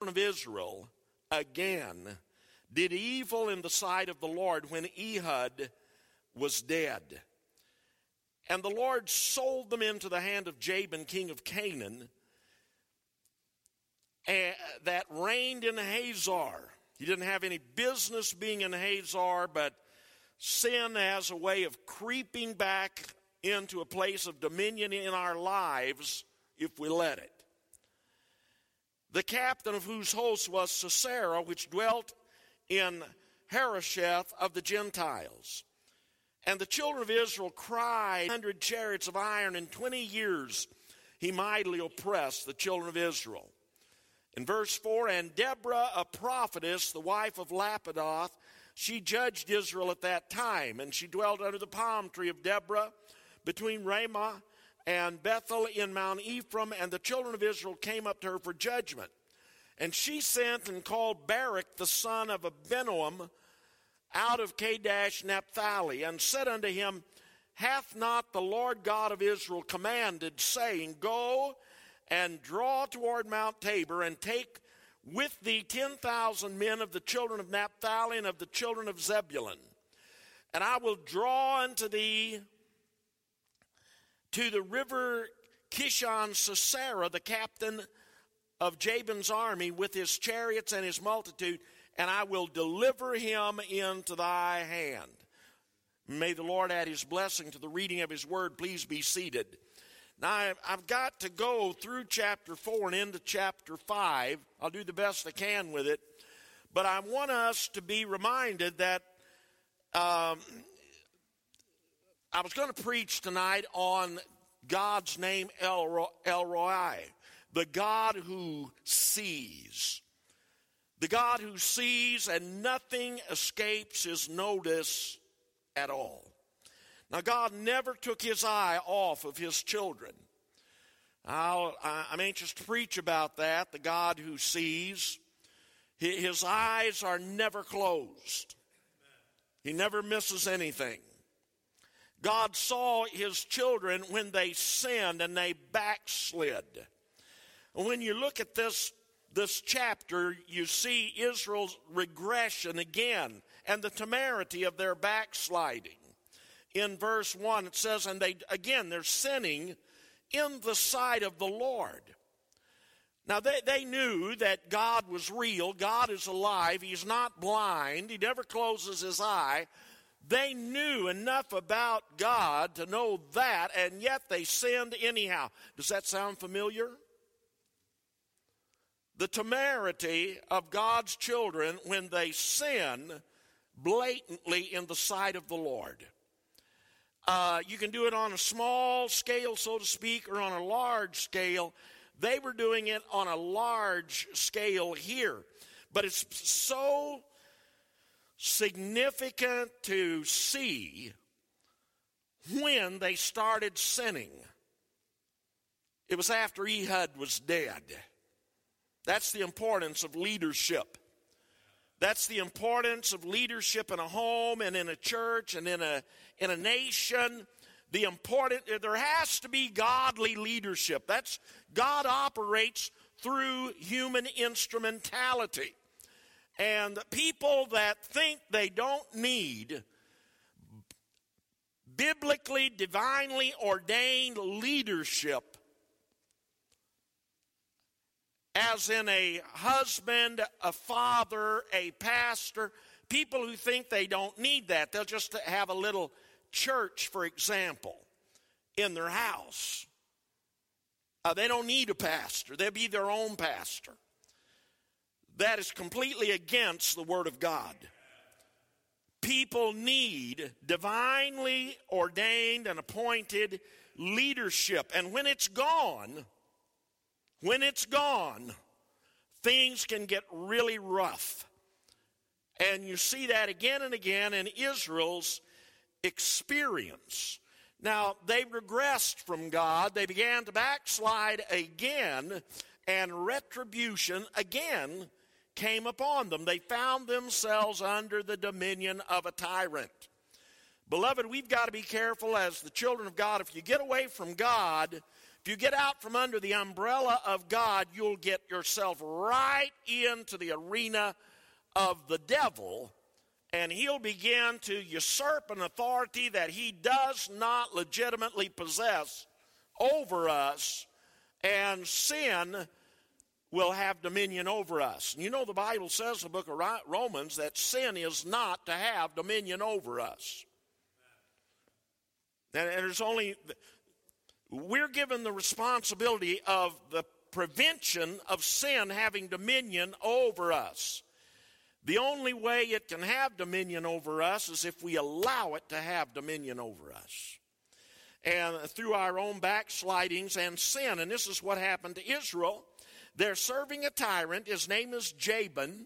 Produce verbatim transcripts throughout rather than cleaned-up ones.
of Israel again did evil in the sight of the Lord when Ehud was dead. And the Lord sold them into the hand of Jabin, king of Canaan, that reigned in Hazor. He didn't have any business being in Hazor, but sin has a way of creeping back into a place of dominion in our lives if we let it. The captain of whose host was Sisera, which dwelt in Harosheth of the Gentiles. And the children of Israel cried, one hundred chariots of iron, in twenty years he mightily oppressed the children of Israel. In verse four, and Deborah, a prophetess, the wife of Lapidoth, she judged Israel at that time, and she dwelt under the palm tree of Deborah between Ramah and Bethel in Mount Ephraim, and the children of Israel came up to her for judgment. And she sent and called Barak, the son of Abinoam, out of Kadesh Naphtali, and said unto him, hath not the Lord God of Israel commanded, saying, go and draw toward Mount Tabor, and take with thee ten thousand men of the children of Naphtali and of the children of Zebulun. And I will draw unto thee to the river Kishon Sisera, the captain of Jabin's army, with his chariots and his multitude, and I will deliver him into thy hand. May the Lord add his blessing to the reading of his word. Please be seated. Now, I've got to go through chapter four and into chapter five. I'll do the best I can with it. But I want us to be reminded that um, I was going to preach tonight on God's name, El Roi, the God who sees. The God who sees, and nothing escapes his notice at all. Now, God never took his eye off of his children. I'll, I'm anxious to preach about that, the God who sees. His eyes are never closed. He never misses anything. God saw his children when they sinned and they backslid. And when you look at this, this chapter, you see Israel's regression again and the temerity of their backsliding. In verse one, it says, and they, again, they're sinning in the sight of the Lord. Now, they, they knew that God was real. God is alive. He's not blind. He never closes his eye. They knew enough about God to know that, and yet they sinned anyhow. Does that sound familiar? The temerity of God's children when they sin blatantly in the sight of the Lord. Uh, you can do it on a small scale, so to speak, or on a large scale. They were doing it on a large scale here. But it's so significant to see when they started sinning. It was after Ehud was dead. That's the importance of leadership. That's the importance of leadership in a home and in a church and in a in a nation. The important, there has to be godly leadership. That's, God operates through human instrumentality. And people that think they don't need biblically, divinely ordained leadership, as in a husband, a father, a pastor, people who think they don't need that. They'll just have a little church, for example, in their house. Uh, they don't need a pastor. They'll be their own pastor. That is completely against the Word of God. People need divinely ordained and appointed leadership. And when it's gone, when it's gone, things can get really rough. And you see that again and again in Israel's experience. Now, they regressed from God. They began to backslide again, and retribution again came upon them. They found themselves under the dominion of a tyrant. Beloved, we've got to be careful as the children of God. If you get away from God, If you get out from under the umbrella of God, you'll get yourself right into the arena of the devil, and he'll begin to usurp an authority that he does not legitimately possess over us, and sin will have dominion over us. And you know the Bible says in the book of Romans that sin is not to have dominion over us. And there's only, we're given the responsibility of the prevention of sin having dominion over us. The only way it can have dominion over us is if we allow it to have dominion over us. And through our own backslidings and sin. And this is what happened to Israel. They're serving a tyrant. His name is Jabin.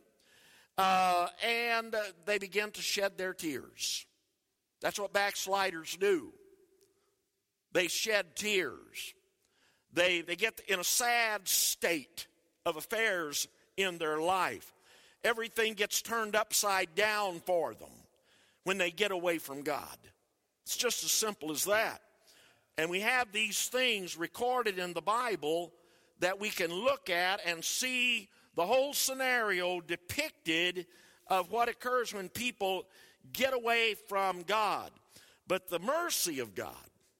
Uh, and uh, they begin to shed their tears. That's what backsliders do. They shed tears. They, they get in a sad state of affairs in their life. Everything gets turned upside down for them when they get away from God. It's just as simple as that. And we have these things recorded in the Bible that we can look at and see the whole scenario depicted of what occurs when people get away from God. But the mercy of God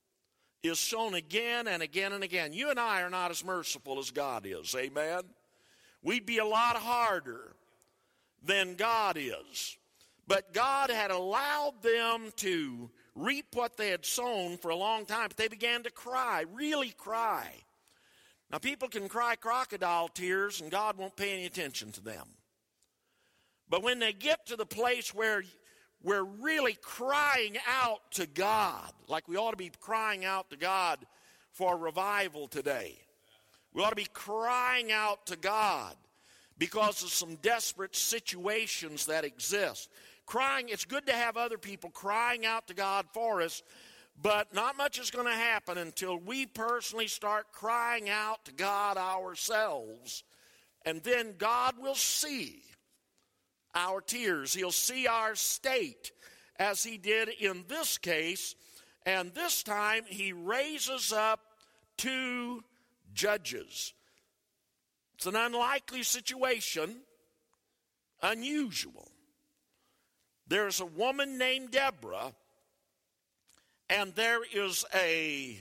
is shown again and again and again. You and I are not as merciful as God is, amen? We'd be a lot harder than God is. But God had allowed them to reap what they had sown for a long time, but they began to cry, really cry. Now, people can cry crocodile tears, and God won't pay any attention to them. But when they get to the place where we're really crying out to God, like we ought to be crying out to God for revival today. We ought to be crying out to God because of some desperate situations that exist. Crying, it's good to have other people crying out to God for us, but not much is going to happen until we personally start crying out to God ourselves. And then God will see our tears. He'll see our state as he did in this case. And this time he raises up two judges. It's an unlikely situation, unusual. There's a woman named Deborah, and there is a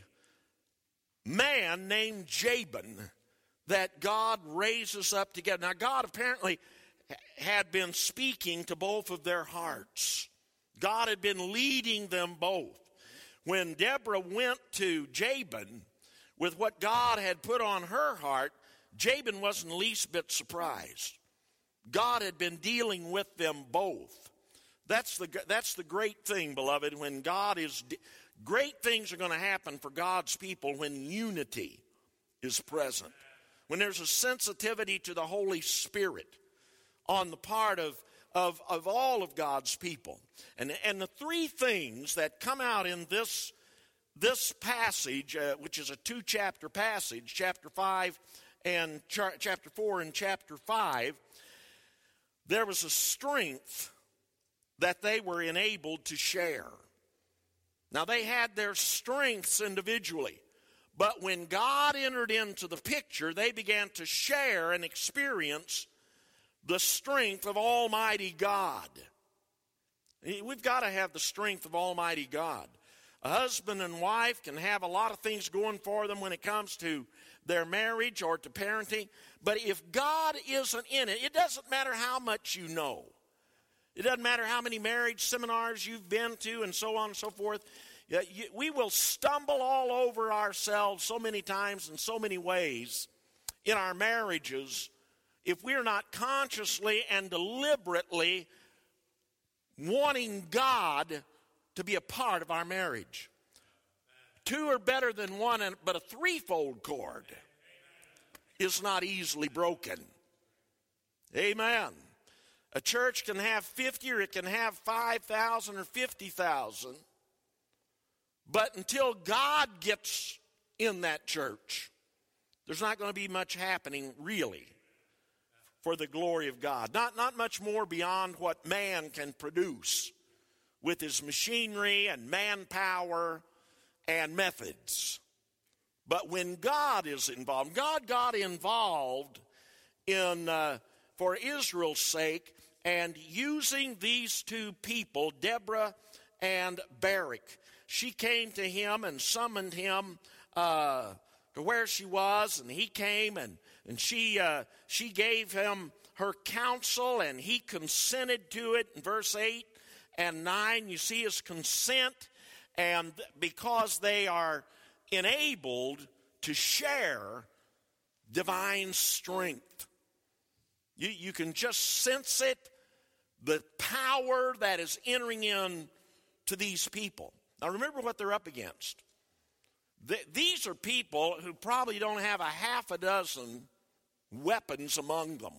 man named Jabin that God raises up together. Now, God apparently had been speaking to both of their hearts. God had been leading them both. When Deborah went to Jabin with what God had put on her heart, Jabin wasn't the least bit surprised. God had been dealing with them both. That's the that's the great thing, beloved, when God is... Great things are going to happen for God's people when unity is present. When there's a sensitivity to the Holy Spirit on the part of, of, of all of God's people. And, and the three things that come out in this, this passage, uh, which is a two-chapter passage, chapter five and cha- chapter four and chapter five, there was a strength that they were enabled to share. Now, they had their strengths individually, but when God entered into the picture, they began to share and experience the strength of Almighty God. We've got to have the strength of Almighty God. A husband and wife can have a lot of things going for them when it comes to their marriage or to parenting, but if God isn't in it, it doesn't matter how much you know. It doesn't matter how many marriage seminars you've been to and so on and so forth. We will stumble all over ourselves so many times in so many ways in our marriages if we're not consciously and deliberately wanting God to be a part of our marriage. Two are better than one, but a threefold cord is not easily broken. Amen. A church can have fifty or it can have five thousand or fifty thousand. But until God gets in that church, there's not going to be much happening really for the glory of God. Not, not much more beyond what man can produce with his machinery and manpower and methods. But when God is involved, God got involved in uh, for Israel's sake, and using these two people, Deborah and Barak. She came to him and summoned him uh, to where she was, and he came, and, and she, uh, she gave him her counsel, and he consented to it. In verse eight and nine, you see his consent, and because they are enabled to share divine strength. You, you can just sense it, the power that is entering in to these people. Now remember what they're up against. The, these are people who probably don't have a half a dozen weapons among them.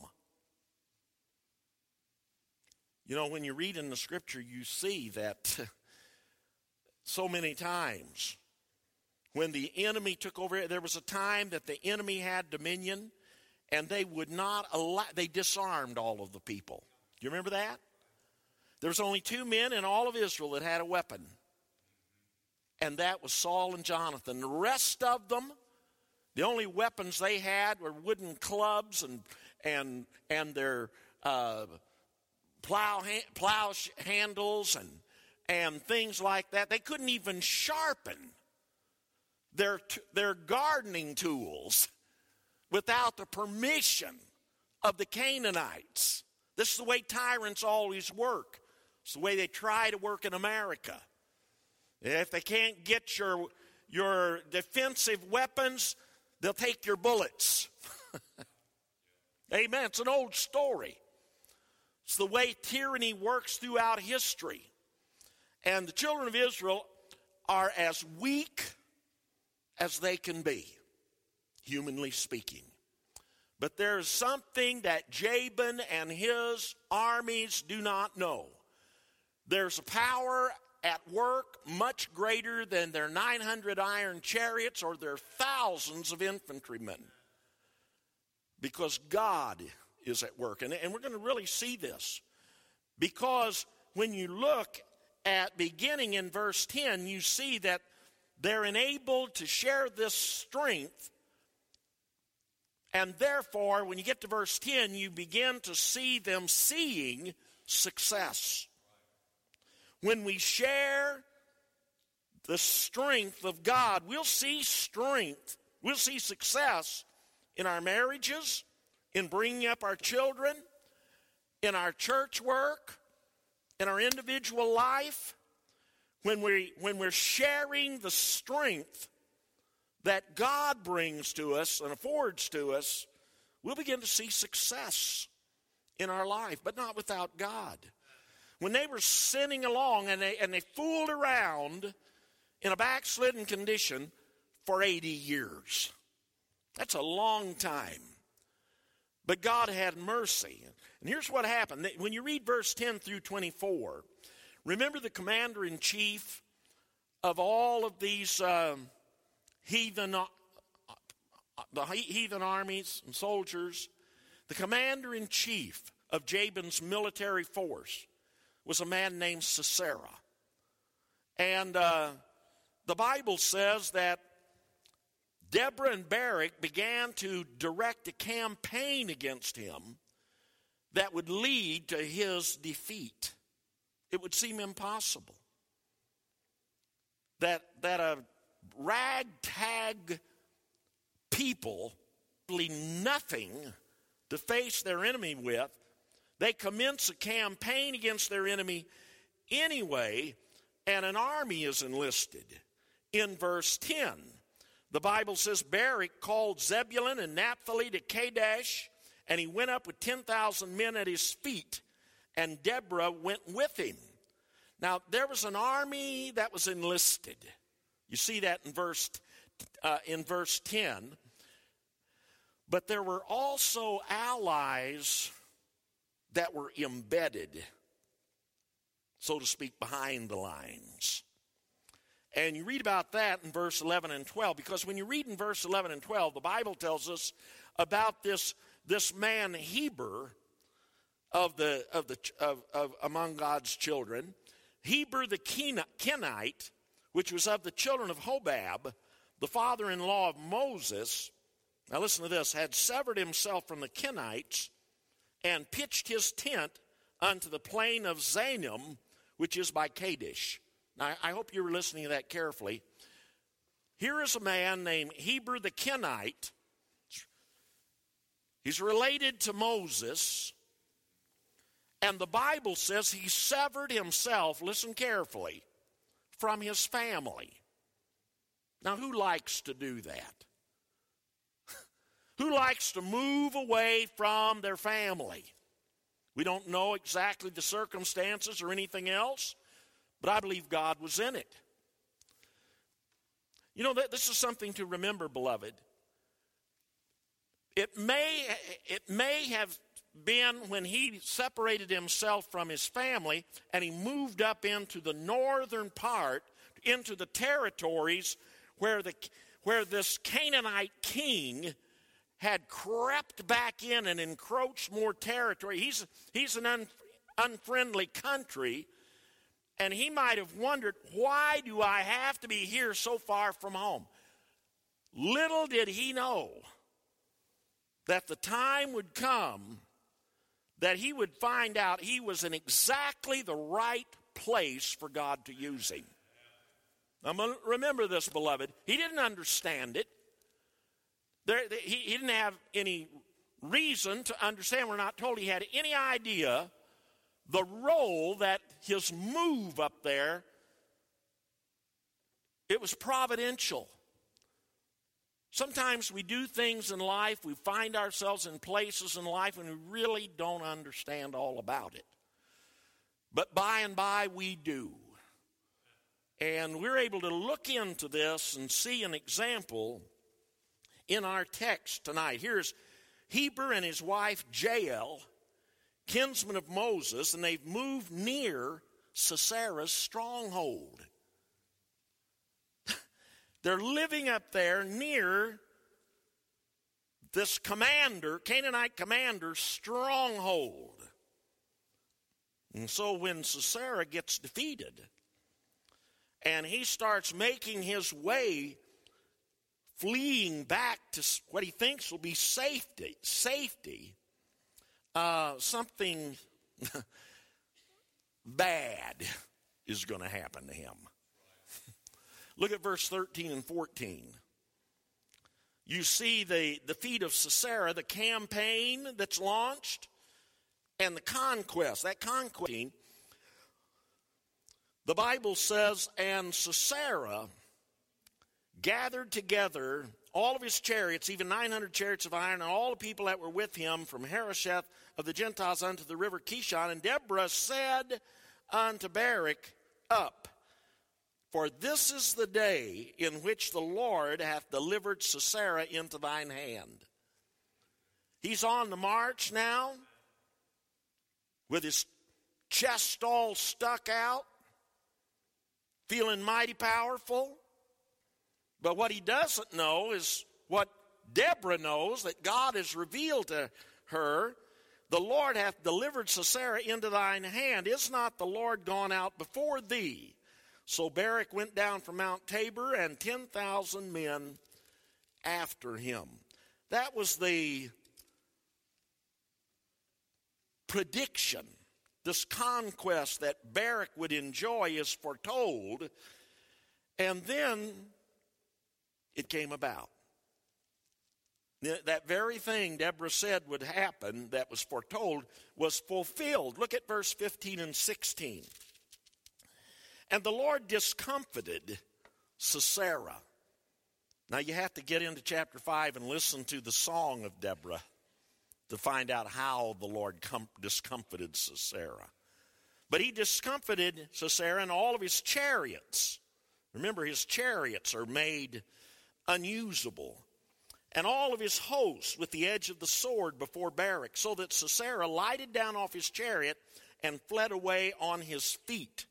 You know, when you read in the scripture, you see that so many times when the enemy took over, there was a time that the enemy had dominion, and they would not allow, they disarmed all of the people. Do you remember that? There was only two men in all of Israel that had a weapon, and that was Saul and Jonathan. The rest of them, the only weapons they had were wooden clubs and and and their uh, plow plow handles and and things like that. They couldn't even sharpen their their gardening tools without the permission of the Canaanites. This is the way tyrants always work. It's the way they try to work in America. If they can't get your your defensive weapons, they'll take your bullets. Amen. It's an old story. It's the way tyranny works throughout history. And the children of Israel are as weak as they can be, humanly speaking. But there's something that Jabin and his armies do not know. There's a power at work much greater than their nine hundred iron chariots or their thousands of infantrymen, because God is at work. And, and we're going to really see this, because when you look at beginning in verse ten, you see that they're enabled to share this strength. And therefore, when you get to verse ten, you begin to see them seeing success. When we share the strength of God, we'll see strength. We'll see success in our marriages, in bringing up our children, in our church work, in our individual life. When we when we're sharing the strength that God brings to us and affords to us, we'll begin to see success in our life, but not without God. When they were sinning along and they, and they fooled around in a backslidden condition for eighty years. That's a long time. But God had mercy. And here's what happened. When you read verse ten through twenty-four, remember the commander-in-chief of all of these um, heathen, uh, the heathen armies and soldiers. The commander-in-chief of Jabin's military force was a man named Sisera. And uh, the Bible says that Deborah and Barak began to direct a campaign against him that would lead to his defeat. It would seem impossible that, that a ragtag people, really nothing to face their enemy with, they commence a campaign against their enemy anyway, and an army is enlisted. In verse ten, the Bible says, Barak called Zebulun and Naphtali to Kadesh, and he went up with ten thousand men at his feet, and Deborah went with him. Now, there was an army that was enlisted. You see that in verse uh, in verse ten. But there were also allies that were embedded, so to speak, behind the lines. And you read about that in verse eleven and twelve, because when you read in verse eleven and twelve, the Bible tells us about this, this man Heber of the of the of, of among God's children. Heber the Kenite, which was of the children of Hobab, the father-in-law of Moses, now listen to this, had severed himself from the Kenites and pitched his tent unto the plain of Zanim, which is by Kadesh. Now, I hope you were listening to that carefully. Here is a man named Heber the Kenite. He's related to Moses. And the Bible says he severed himself, listen carefully, from his family. Now, who likes to do that? Who likes to move away from their family? We don't know exactly the circumstances or anything else, but I believe God was in it. You know, this is something to remember, beloved. It may, it may have been when he separated himself from his family and he moved up into the northern part, into the territories where the where this Canaanite king had crept back in and encroached more territory. He's, he's an un, unfriendly country, and he might have wondered, why do I have to be here so far from home? Little did he know that the time would come that he would find out he was in exactly the right place for God to use him. Now, remember this, beloved. He didn't understand it. There, he, he didn't have any reason to understand. We're not told he had any idea the role that his move up there, it was providential. Sometimes we do things in life, we find ourselves in places in life and we really don't understand all about it. But by and by we do. And we're able to look into this and see an example in our text tonight. Here's Heber and his wife Jael, kinsmen of Moses, and they've moved near Sisera's stronghold. They're living up there near this commander, Canaanite commander's stronghold. And so when Sisera gets defeated and he starts making his way, fleeing back to what he thinks will be safety, safety, uh, something bad is going to happen to him. Look at verse thirteen and fourteen. You see the, the feat of Sisera, the campaign that's launched, and the conquest. That conquest, the Bible says, and Sisera gathered together all of his chariots, even nine hundred chariots of iron, and all the people that were with him from Harosheth of the Gentiles unto the river Kishon. And Deborah said unto Barak, up, for this is the day in which the Lord hath delivered Sisera into thine hand. He's on the march now with his chest all stuck out, feeling mighty powerful. But what he doesn't know is what Deborah knows, that God has revealed to her. The Lord hath delivered Sisera into thine hand. Is not the Lord gone out before thee? So Barak went down from Mount Tabor, and ten thousand men after him. That was the prediction. This conquest that Barak would enjoy is foretold. And then it came about. That very thing Deborah said would happen that was foretold was fulfilled. Look at verse fifteen and sixteen. And the Lord discomfited Sisera. Now you have to get into chapter five and listen to the song of Deborah to find out how the Lord com- discomfited Sisera. But he discomfited Sisera and all of his chariots. Remember, his chariots are made unusable. And all of his hosts with the edge of the sword before Barak, so that Sisera lighted down off his chariot and fled away on his feet.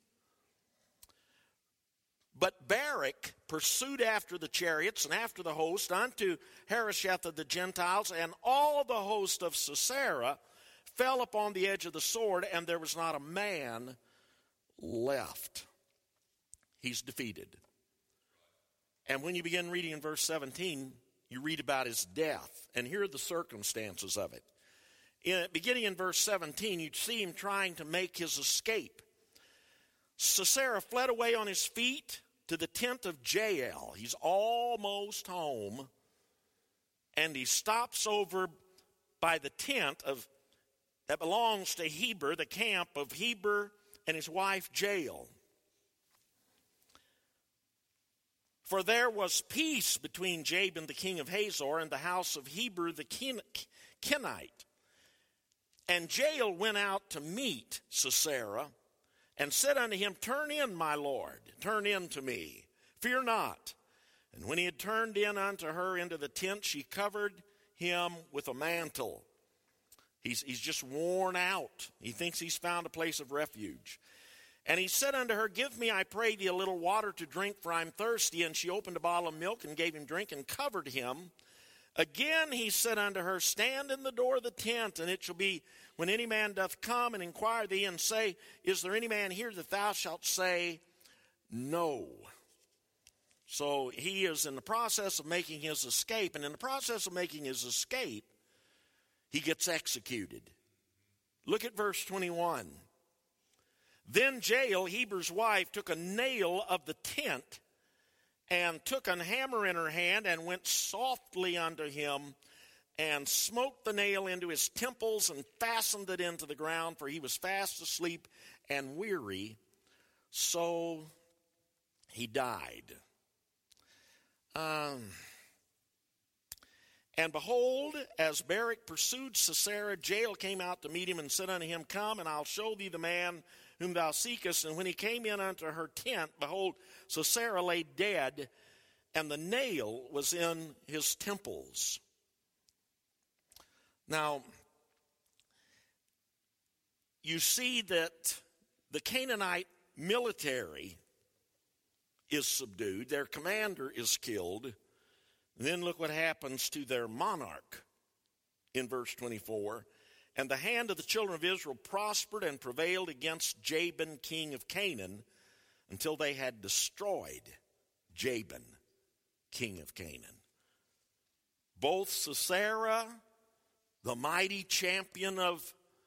But Barak pursued after the chariots and after the host unto Harosheth of the Gentiles, and all the host of Sisera fell upon the edge of the sword, and there was not a man left. He's defeated. And when you begin reading in verse seventeen, you read about his death. And here are the circumstances of it. In, beginning in verse seventeen, you'd see him trying to make his escape. Sisera fled away on his feet to the tent of Jael. He's almost home. And he stops over by the tent of that belongs to Heber, the camp of Heber and his wife Jael. For there was peace between Jabin the king of Hazor and the house of Heber the Ken- Kenite. And Jael went out to meet Sisera and said unto him, Turn in, my lord, turn in to me, fear not. And when he had turned in unto her into the tent, she covered him with a mantle. He's, he's just worn out. He thinks he's found a place of refuge. And he said unto her, Give me, I pray thee, a little water to drink, for I'm thirsty. And she opened a bottle of milk and gave him drink and covered him. Again he said unto her, Stand in the door of the tent, and it shall be, when any man doth come and inquire thee and say, Is there any man here, that thou shalt say, No. So he is in the process of making his escape, and in the process of making his escape, he gets executed. Look at verse twenty-one. Then Jael, Heber's wife, took a nail of the tent and took an hammer in her hand and went softly unto him and smote the nail into his temples and fastened it into the ground, for he was fast asleep and weary. So he died. Um, and behold, as Barak pursued Sisera, Jael came out to meet him and said unto him, Come, and I'll show thee the man whom thou seekest. And when he came in unto her tent, behold, Sisera lay dead, and the nail was in his temples. Now, you see that the Canaanite military is subdued. Their commander is killed. And then look what happens to their monarch in verse twenty-four. And the hand of the children of Israel prospered and prevailed against Jabin, king of Canaan, until they had destroyed Jabin, king of Canaan. Both Sisera, the mighty champion of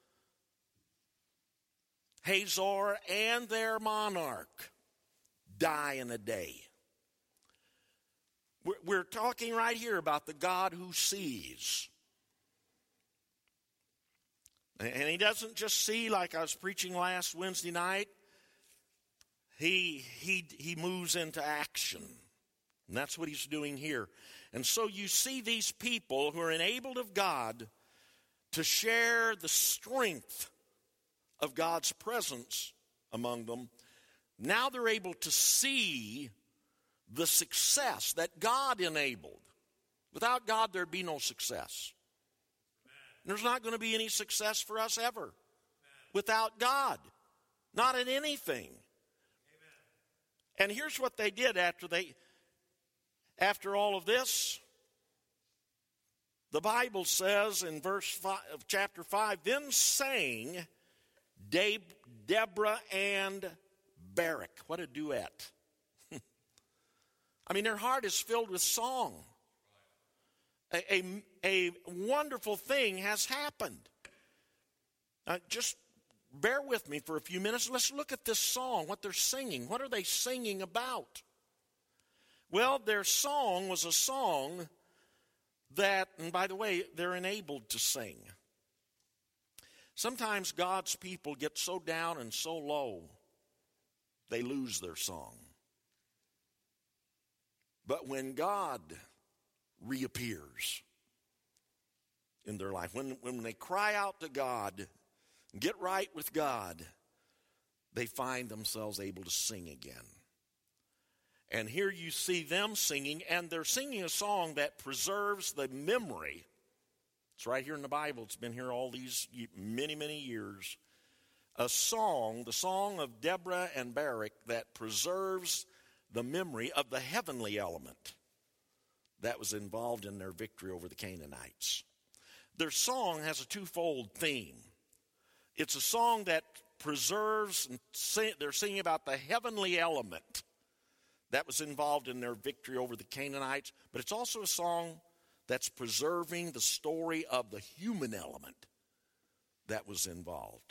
Hazor, and their monarch die in a day. We're, we're talking right here about the God who sees. And he doesn't just see, like I was preaching last Wednesday night. He, he, he moves into action. And that's what he's doing here. And so you see these people who are enabled of God to share the strength of God's presence among them. Now they're able to see the success that God enabled. Without God, there'd be no success. There's not going to be any success for us ever. Amen. Without God. Not in anything. Amen. And here's what they did after they, after all of this. The Bible says in verse five of chapter five, Then sang De- Deborah and Barak. What a duet. I mean, their heart is filled with song. A, a, a wonderful thing has happened. Uh, just bear with me for a few minutes. Let's look at this song, what they're singing. What are they singing about? Well, their song was a song that, and by the way, they're enabled to sing. Sometimes God's people get so down and so low, they lose their song. But when God reappears in their life, when, when they cry out to God, get right with God, they find themselves able to sing again. And here you see them singing, and they're singing a song that preserves the memory. It's right here in the Bible. It's been here all these many, many years. A song, the song of Deborah and Barak, that preserves the memory of the heavenly element that was involved in their victory over the Canaanites. Their song has a twofold theme. It's a song that preserves, and sing, they're singing about the heavenly element that was involved in their victory over the Canaanites, but it's also a song that's preserving the story of the human element that was involved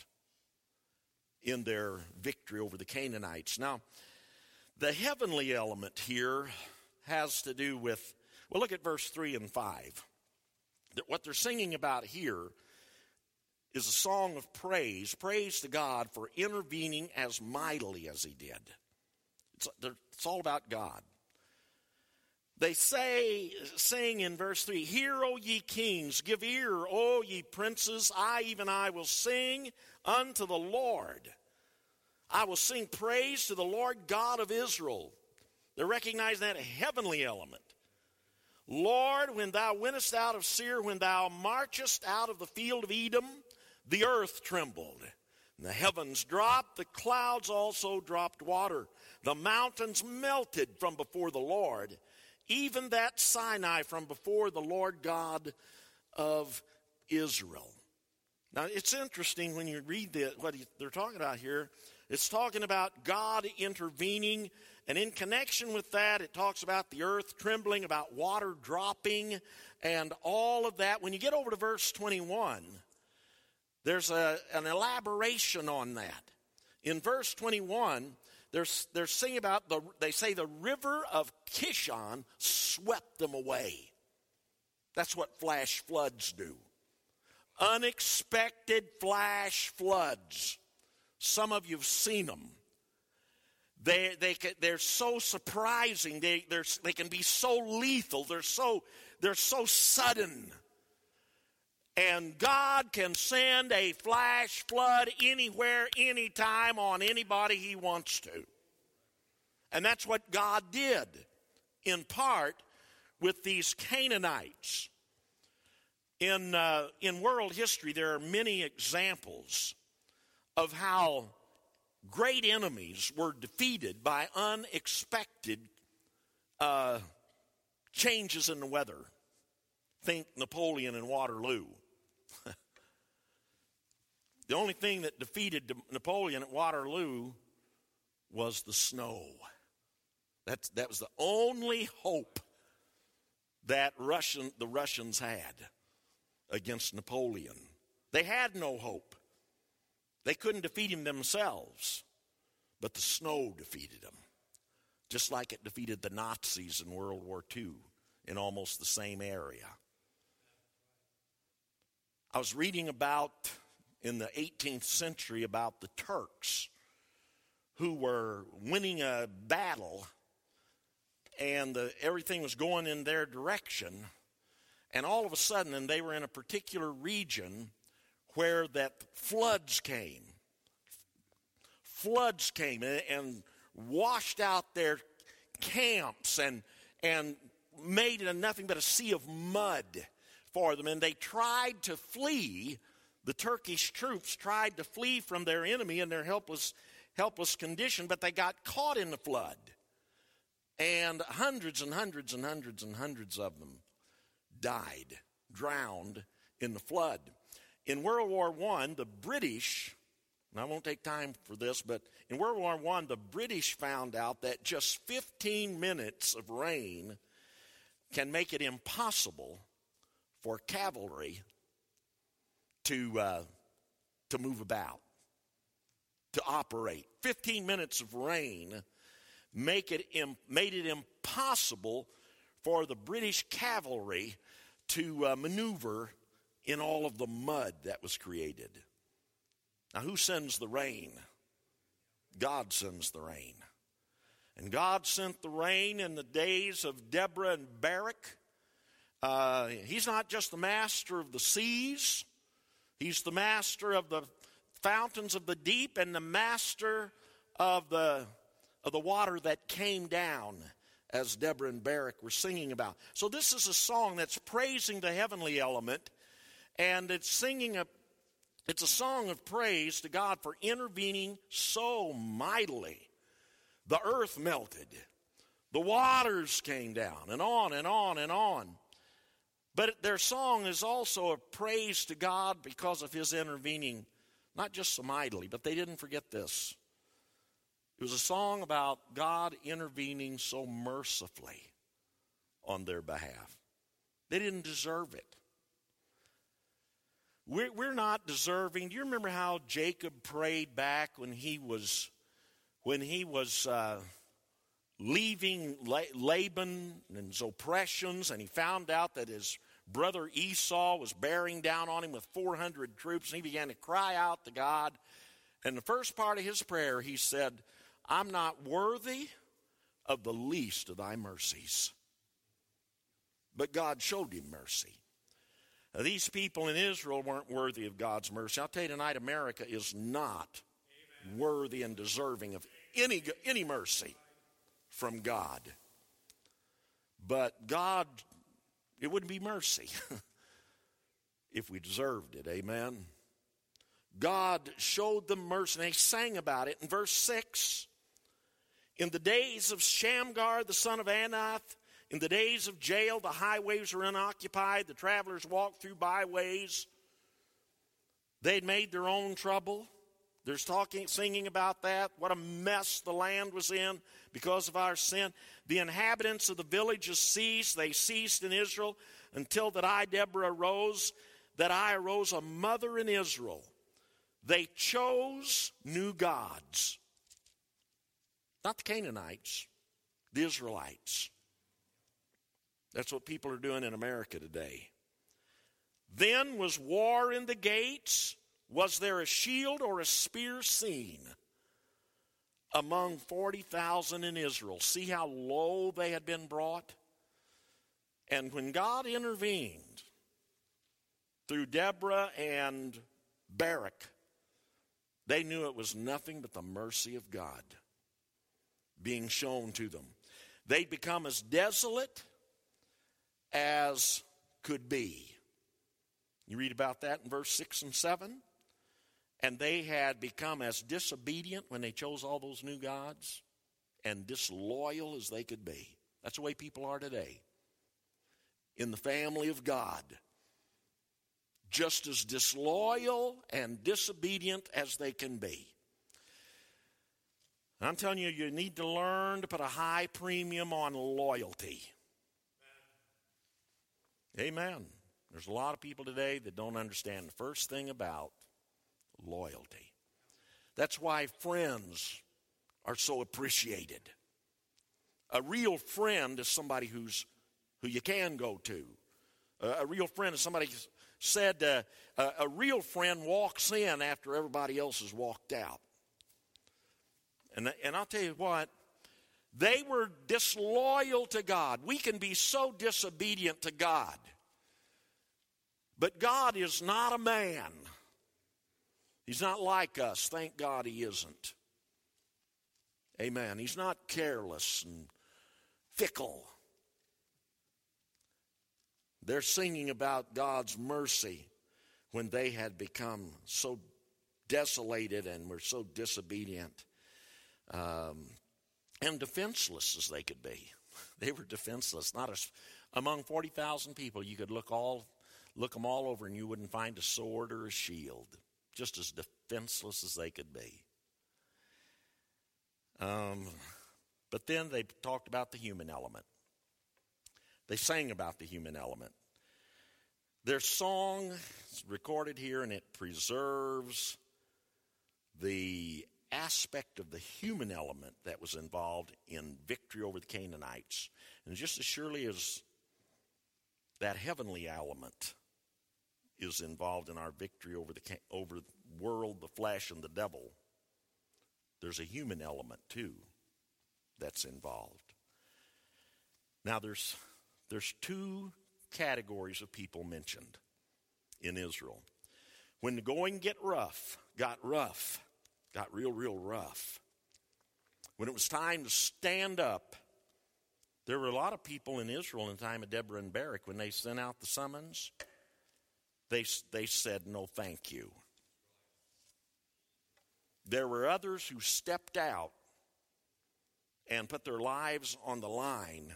in their victory over the Canaanites. Now, the heavenly element here has to do with, well, look at verse three and five. What they're singing about here is a song of praise, praise to God for intervening as mightily as he did. It's, it's all about God. They say, saying in verse three, "Hear, O ye kings, give ear, O ye princes, I, even I, will sing unto the Lord. I will sing praise to the Lord God of Israel." They recognize that heavenly element. "Lord, when thou wentest out of Seir, when thou marchest out of the field of Edom, the earth trembled, and the heavens dropped, the clouds also dropped water. The mountains melted from before the Lord, even that Sinai from before the Lord God of Israel." Now, it's interesting when you read the, what they're talking about here. It's talking about God intervening, and in connection with that, it talks about the earth trembling, about water dropping, and all of that. When you get over to verse twenty-one, there's a, an elaboration on that. In verse twenty-one, they're, they're singing about, the, they say the river of Kishon swept them away. That's what flash floods do. Unexpected flash floods. Some of you have seen them. They, they, they're so surprising. They, they're, they can be so lethal. They're so, they're so sudden. And God can send a flash flood anywhere, anytime, on anybody he wants to. And that's what God did, in part, with these Canaanites. In, uh, in world history, there are many examples of how great enemies were defeated by unexpected uh, changes in the weather. Think Napoleon and Waterloo. The only thing that defeated Napoleon at Waterloo was the snow. That's, that was the only hope that Russian, the Russians had against Napoleon. They had no hope. They couldn't defeat him themselves, but the snow defeated him, just like it defeated the Nazis in World War Two in almost the same area. I was reading about, in the eighteenth century, about the Turks who were winning a battle, and the, everything was going in their direction, and all of a sudden, and they were in a particular region where that floods came. Floods came and, and washed out their camps and, and made it nothing but a sea of mud for them. And they tried to flee. The Turkish troops tried to flee from their enemy in their helpless, helpless condition, but they got caught in the flood. And hundreds and hundreds and hundreds and hundreds of them died, drowned in the flood. In World War One, the British, and I won't take time for this, but in World War One, the British found out that just fifteen minutes of rain can make it impossible for cavalry to uh, to move about, to operate. fifteen minutes of rain make it im- made it impossible for the British cavalry to uh, maneuver in all of the mud that was created. Now, who sends the rain? God sends the rain. And God sent the rain in the days of Deborah and Barak. Uh, he's not just the master of the seas. He's the master of the fountains of the deep and the master of the, of the water that came down, as Deborah and Barak were singing about. So this is a song that's praising the heavenly element, and it's singing a, it's a song of praise to God for intervening so mightily. The earth melted. The waters came down, and on and on and on. But their song is also a praise to God because of his intervening, not just so mightily, but they didn't forget this. It was a song about God intervening so mercifully on their behalf. They didn't deserve it. We're, we're not deserving. Do you remember how Jacob prayed back when he was when he was uh, leaving Laban and his oppressions, and he found out that his brother Esau was bearing down on him with four hundred troops, and he began to cry out to God. And the first part of his prayer, he said, I'm not worthy of the least of thy mercies. But God showed him mercy. Now, these people in Israel weren't worthy of God's mercy. I'll tell you tonight, America is not Amen. Worthy and deserving of any, any mercy from God. But God, it wouldn't be mercy if we deserved it. Amen. God showed them mercy, and they sang about it in verse six. In the days of Shamgar, the son of Anath, in the days of Jael, the highways were unoccupied. The travelers walked through byways. They'd made their own trouble. There's talking, singing about that. What a mess the land was in because of our sin. The inhabitants of the villages ceased. They ceased in Israel until that I, Deborah, arose, that I arose a mother in Israel. They chose new gods. Not the Canaanites, the Israelites. That's what people are doing in America today. Then was war in the gates. Was there a shield or a spear seen among forty thousand in Israel? See how low they had been brought? And when God intervened through Deborah and Barak, they knew it was nothing but the mercy of God being shown to them. They'd become as desolate as could be. You read about that in verse six and seven. And they had become as disobedient when they chose all those new gods and disloyal as they could be. That's the way people are today. In the family of God. Just as disloyal and disobedient as they can be. I'm telling you, you need to learn to put a high premium on loyalty. Amen. Amen. There's a lot of people today that don't understand the first thing about loyalty. That's why friends are so appreciated. A real friend is somebody who's who you can go to. Uh, a real friend is somebody who said uh, a, a real friend walks in after everybody else has walked out. And, and I'll tell you what, they were disloyal to God. We can be so disobedient to God. But God is not a man. He's not like us. Thank God he isn't. Amen. He's not careless and fickle. They're singing about God's mercy when they had become so desolated and were so disobedient. Um, and defenseless as they could be. They were defenseless. Not as, among forty thousand people, you could look all, look them all over and you wouldn't find a sword or a shield. Just as defenseless as they could be. Um, but then they talked about the human element. They sang about the human element. Their song is recorded here, and it preserves the aspect of the human element that was involved in victory over the Canaanites. And just as surely as that heavenly element is involved in our victory over the over the world, the flesh, and the devil, there's a human element too that's involved. Now there's there's two categories of people mentioned in Israel. When the going get rough, got rough, got real, real rough. When it was time to stand up, there were a lot of people in Israel in the time of Deborah and Barak, when they sent out the summons, they, they said, no, thank you. There were others who stepped out and put their lives on the line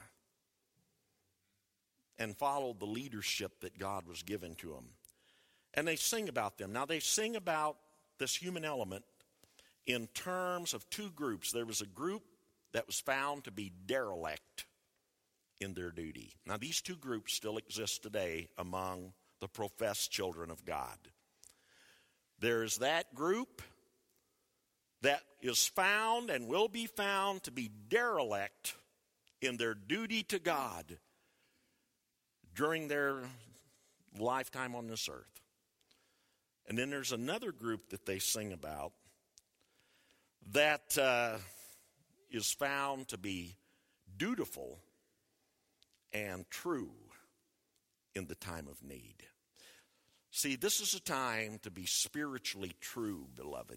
and followed the leadership that God was given to them. And they sing about them. Now, they sing about this human element in terms of two groups. There was a group that was found to be derelict in their duty. Now, these two groups still exist today among the professed children of God. There's that group that is found and will be found to be derelict in their duty to God during their lifetime on this earth. And then there's another group that they sing about that uh, is found to be dutiful and true in the time of need. See, this is a time to be spiritually true, beloved.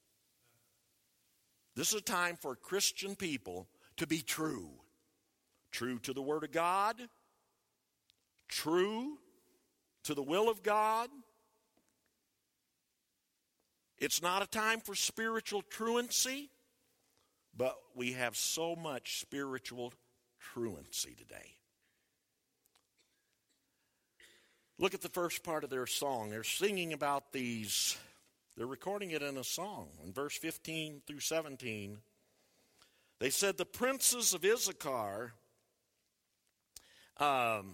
This is a time for Christian people to be true. True to the Word of God. True to the will of God. It's not a time for spiritual truancy, but we have so much spiritual truancy today. Look at the first part of their song. They're singing about these. They're recording it in a song. In verse fifteen through seventeen, they said, the princes of Issachar, um,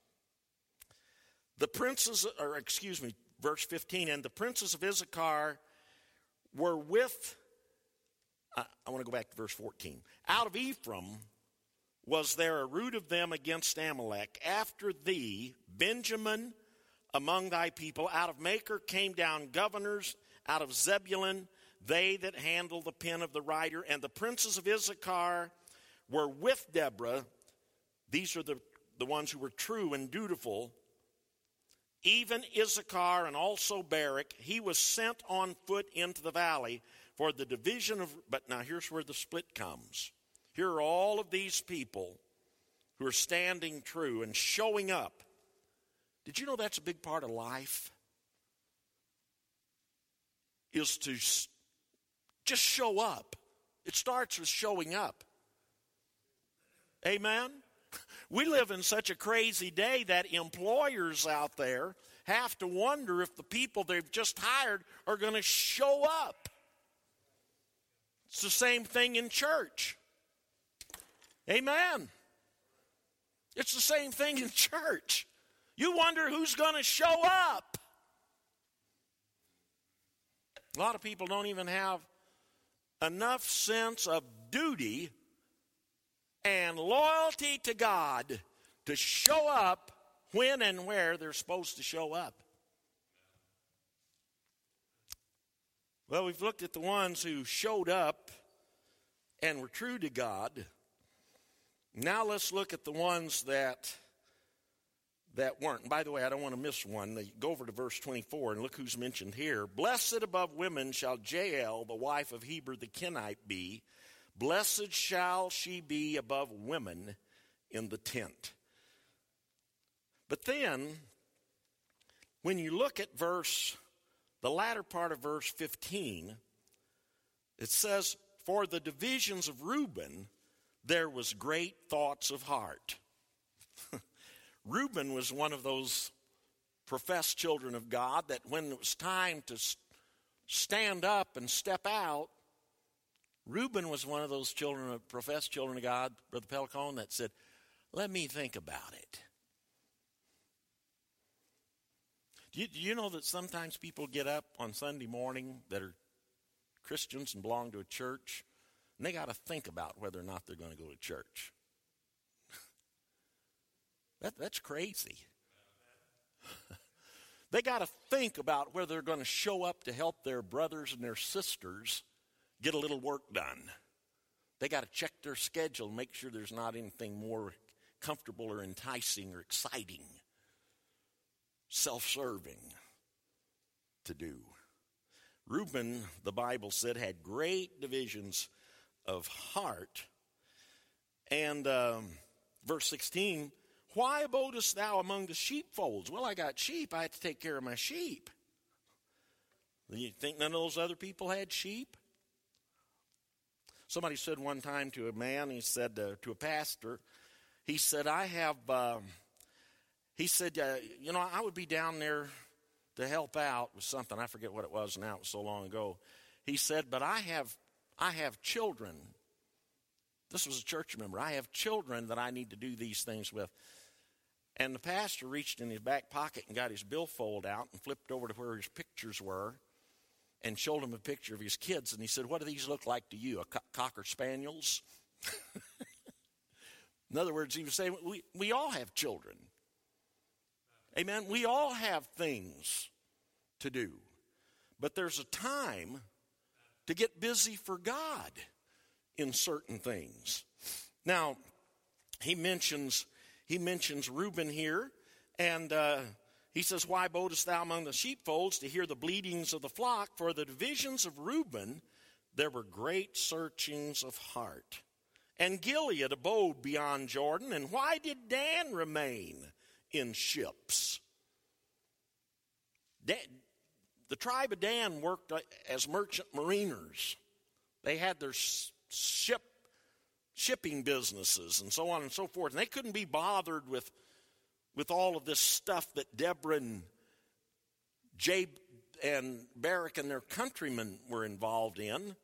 the princes, or excuse me, verse fifteen, and the princes of Issachar were with, uh, I want to go back to verse fourteen. Out of Ephraim was there a root of them against Amalek. After thee, Benjamin, among thy people, out of Machir came down governors, out of Zebulun, they that handle the pen of the writer. And the princes of Issachar were with Deborah. These are the, the ones who were true and dutiful. Even Issachar and also Barak, he was sent on foot into the valley for the division of, but now here's where the split comes. Here are all of these people who are standing true and showing up. Did you know that's a big part of life? Is to just show up. It starts with showing up. Amen? We live in such a crazy day that employers out there have to wonder if the people they've just hired are going to show up. It's the same thing in church. Amen. It's the same thing in church. You wonder who's going to show up. A lot of people don't even have enough sense of duty and loyalty to God to show up when and where they're supposed to show up. Well, we've looked at the ones who showed up and were true to God. Now let's look at the ones that that weren't. And by the way, I don't want to miss one. Go over to verse twenty-four and look who's mentioned here. Blessed above women shall Jael, the wife of Heber the Kenite, be. Blessed shall she be above women in the tent. But then, when you look at verse, the latter part of verse fifteen, it says, for the divisions of Reuben, there was great thoughts of heart. Reuben was one of those professed children of God that when it was time to stand up and step out, Reuben was one of those children of professed children of God, Brother Pelicone, that said, let me think about it. Do you, do you know that sometimes people get up on Sunday morning that are Christians and belong to a church, and they got to think about whether or not they're going to go to church? that, that's crazy. They got to think about whether they're going to show up to help their brothers and their sisters get a little work done. They got to check their schedule and make sure there's not anything more comfortable or enticing or exciting, self-serving to do. Reuben, the Bible said, had great divisions of heart. And um, verse sixteen, why abodest thou among the sheepfolds? Well, I got sheep. I have to take care of my sheep. You think none of those other people had sheep? Somebody said one time to a man, he said uh, to a pastor, he said, I have, um, he said, uh, you know, I would be down there to help out with something. I forget what it was now. It was so long ago. he said, but I have, I have children. This was a church member. I have children that I need to do these things with. And the pastor reached in his back pocket and got his billfold out and flipped over to where his pictures were and showed him a picture of his kids. And he said, what do these look like to you, a co- cocker spaniels? In other words, he was saying, we, we all have children. Amen. We all have things to do. But there's a time to get busy for God in certain things. Now, he mentions he mentions Reuben here, and uh, he says, why bodest thou among the sheepfolds to hear the bleatings of the flock? For the divisions of Reuben, there were great searchings of heart. And Gilead abode beyond Jordan. And why did Dan remain in ships? Dan, the tribe of Dan worked as merchant mariners. They had their ship shipping businesses and so on and so forth. And they couldn't be bothered with, with all of this stuff that Deborah and Jab and Barak and their countrymen were involved in.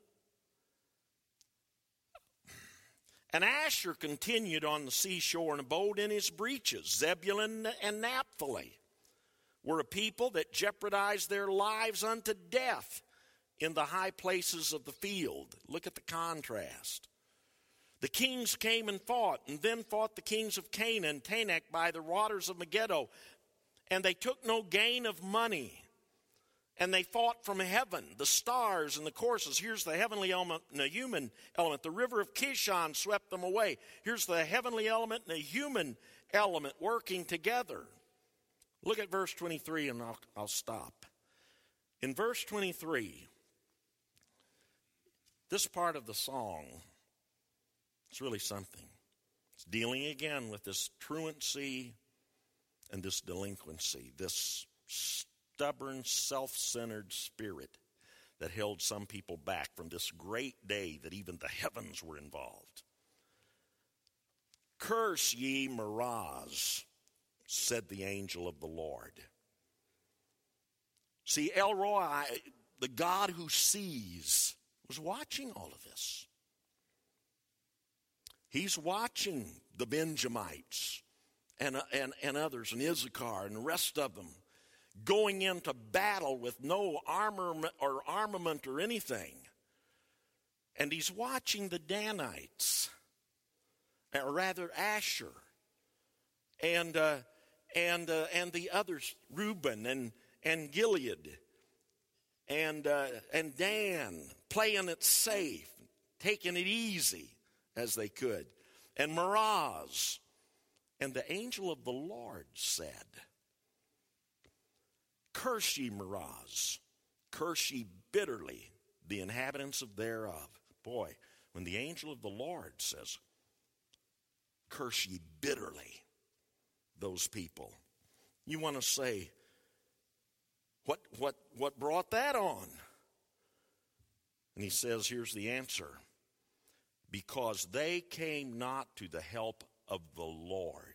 And Asher continued on the seashore and abode in his breaches. Zebulun and Naphtali were a people that jeopardized their lives unto death in the high places of the field. Look at the contrast. The kings came and fought, and then fought the kings of Canaan, Tanakh, by the waters of Megiddo. And they took no gain of money. And they fought from heaven, the stars and the courses. Here's the heavenly element and the human element. The river of Kishon swept them away. Here's the heavenly element and the human element working together. Look at verse twenty-three, and I'll, I'll stop. In verse twenty-three, this part of the song, it's really something. It's dealing again with this truancy and this delinquency, this stubborn, self-centered spirit that held some people back from this great day that even the heavens were involved. Curse ye Meroz, said the angel of the Lord. See, El Roi, the God who sees, was watching all of this. He's watching the Benjamites and, and, and others, and Issachar and the rest of them, going into battle with no armor or armament or anything. And he's watching the Danites, or rather Asher, and uh, and uh, and the others, Reuben and and Gilead, and uh, and Dan, playing it safe, taking it easy as they could, and Meroz, and the angel of the Lord said, curse ye Meroz, curse ye bitterly the inhabitants of thereof. Boy, when the angel of the Lord says, curse ye bitterly those people, you want to say, what, what, what brought that on? And he says, here's the answer. Because they came not to the help of the Lord.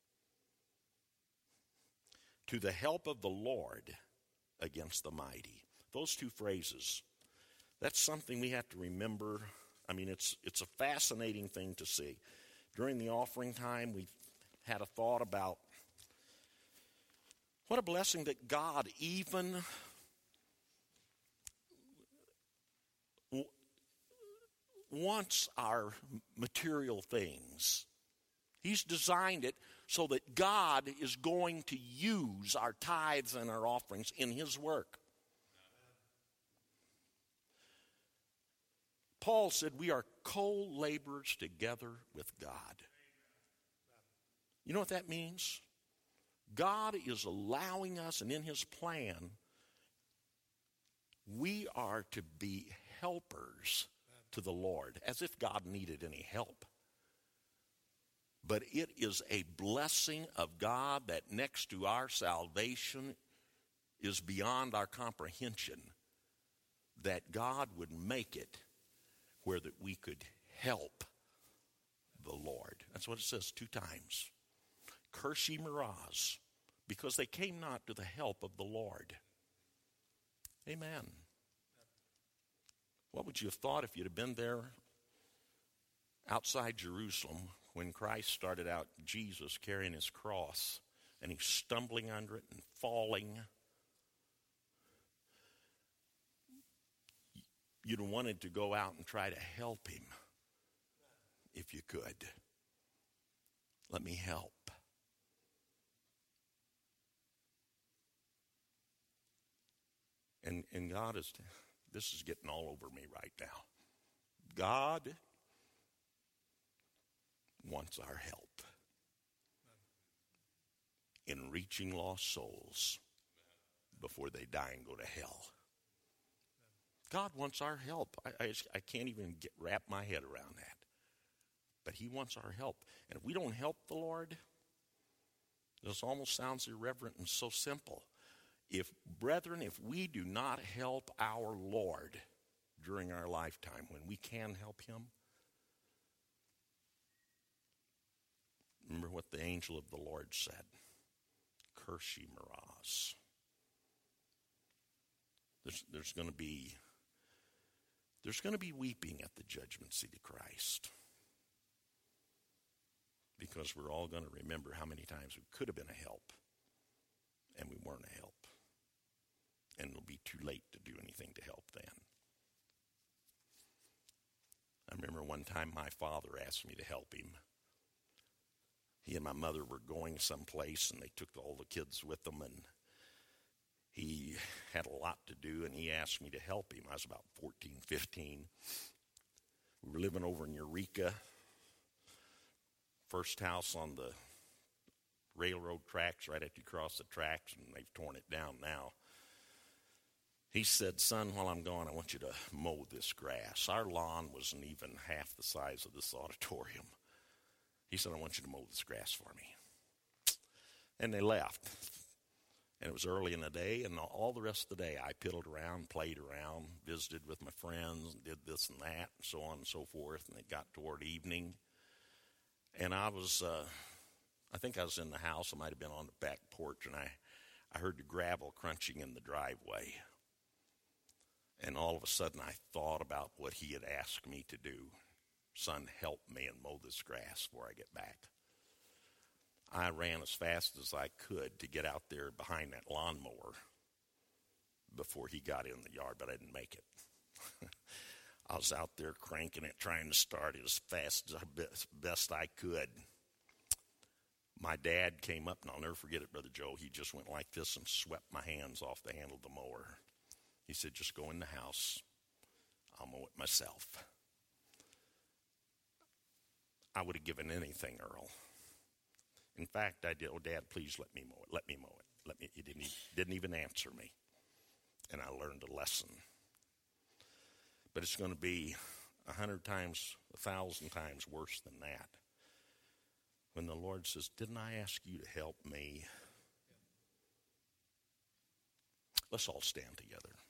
To the help of the Lord against the mighty. Those two phrases, that's something we have to remember. I mean, it's it's a fascinating thing to see. During the offering time, we had a thought about what a blessing that God even w- wants our material things. He's designed it so that God is going to use our tithes and our offerings in his work. Paul said we are co-laborers together with God. You know what that means? God is allowing us, and in his plan, we are to be helpers to the Lord, as if God needed any help. But it is a blessing of God that next to our salvation is beyond our comprehension, that God would make it where that we could help the Lord. That's what it says two times. Curse ye Meroz, because they came not to the help of the Lord. Amen. would you have thought if you'd have been there outside Jerusalem when Christ started out, Jesus carrying his cross, and he's stumbling under it and falling? You'd have wanted to go out and try to help him if you could. Let me help. And and God is, this is getting all over me right now. God wants our help in reaching lost souls before they die and go to hell. God wants our help. I, I, I can't even get, wrap my head around that. But he wants our help. And if we don't help the Lord, this almost sounds irreverent and so simple. If, brethren, if we do not help our Lord during our lifetime, when we can help him, remember what the angel of the Lord said. Curse ye, Meraz. There's, there's going to be, there's going to be weeping at the judgment seat of Christ. Because we're all going to remember how many times we could have been a help, and we weren't a help. And it'll be too late to do anything to help then. I remember one time my father asked me to help him. He and my mother were going someplace, and they took all the kids with them, and he had a lot to do, and he asked me to help him. I was about fourteen, fifteen. We were living over in Eureka. First house on the railroad tracks, right after you cross the tracks, and they've torn it down now. He said, son, while I'm gone, I want you to mow this grass. Our lawn wasn't even half the size of this auditorium. He said, I want you to mow this grass for me. And they left. And it was early in the day, and all the rest of the day I piddled around, played around, visited with my friends, and did this and that, and so on and so forth. And it got toward evening. And I was, uh, I think I was in the house. I might have been on the back porch, and I, I heard the gravel crunching in the driveway. And all of a sudden, I thought about what he had asked me to do. Son, help me and mow this grass before I get back. I ran as fast as I could to get out there behind that lawnmower before he got in the yard, but I didn't make it. I was out there cranking it, trying to start it as fast as best I could. My dad came up, and I'll never forget it, Brother Joe. He just went like this and swept my hands off the handle of the mower. He said, just go in the house. I'll mow it myself. I would have given anything, Earl. In fact, I did. Oh, Dad, please let me mow it. Let me mow it. Let me. He didn't, didn't even answer me. And I learned a lesson. But it's going to be a hundred times, a thousand times worse than that. When the Lord says, didn't I ask you to help me? Let's all stand together.